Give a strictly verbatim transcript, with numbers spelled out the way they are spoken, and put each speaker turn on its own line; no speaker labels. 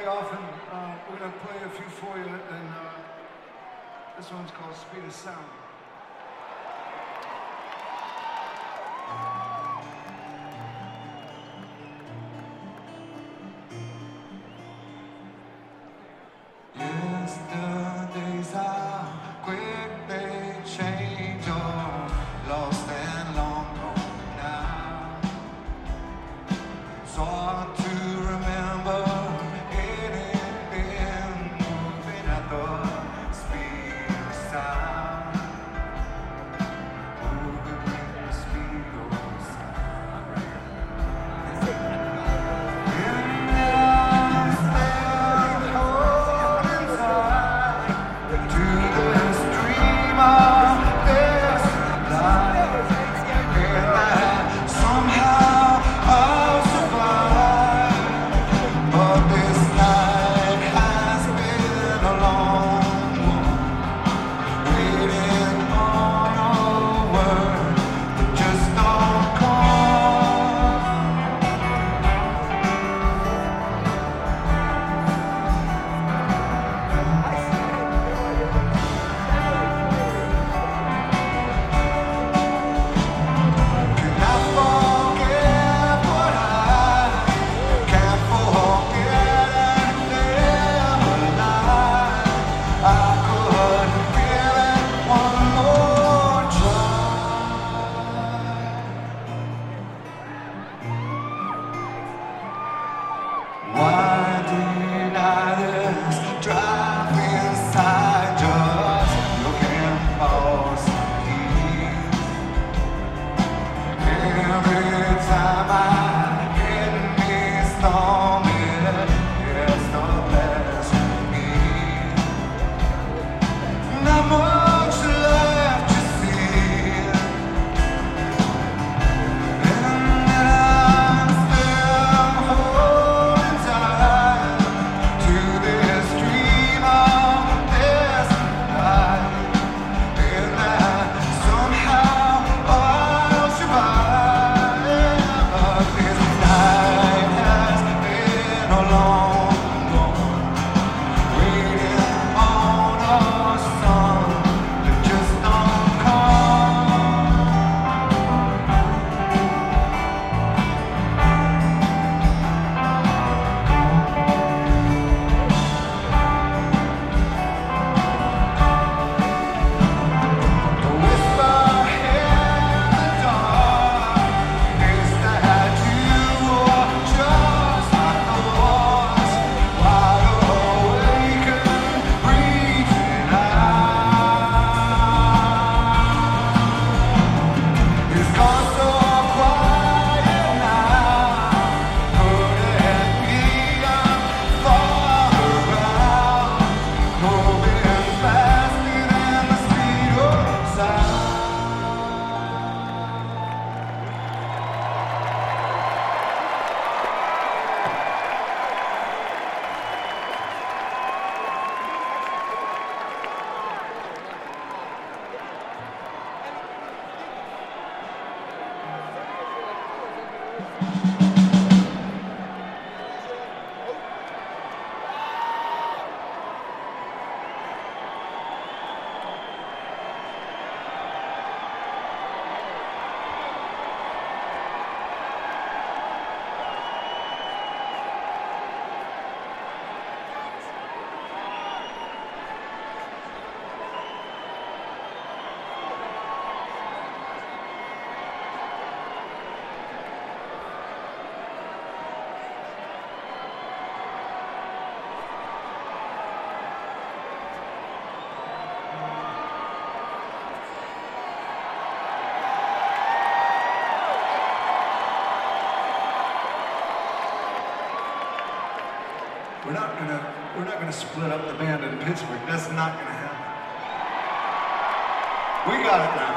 play often. Uh, we're going to play a few for you, and uh, this one's called Speed of Sound. Yesterday's are quick, they change, all lost and long gone now. It's hard to remember anything moving at the speed of sound. Moving with the speed of sound. In the stand holding tight to this dream of this life, and that somehow I'll survive. But this night has been a long one, waiting on a word that just don't come. Can I forget what I can't forget and never lie? I couldn't feel it one more try. Why deny this drive inside, just looking for some peace? Every time I get me storming, it's the best for me. Not much left to see, and I'm still holding tight to this dream of this life, and that somehow I'll survive. But this night has been a long one, waiting on a sun that just don't come. The whisper in the dark is that you are just like the ones, wide awake and breathing out. It's gone so quiet now. Could it be I'm far around, moving faster than the speed of sound? We're not gonna we're not gonna split up the band in Pittsburgh. That's not gonna happen. We got it now.